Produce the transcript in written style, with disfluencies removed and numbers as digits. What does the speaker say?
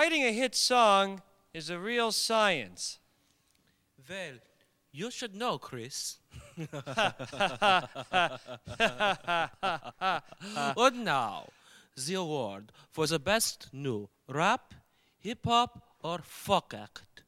writing a hit song is a real science. Well, you should know, Chris. And now, the award for the best new rap, hip-hop, or folk act.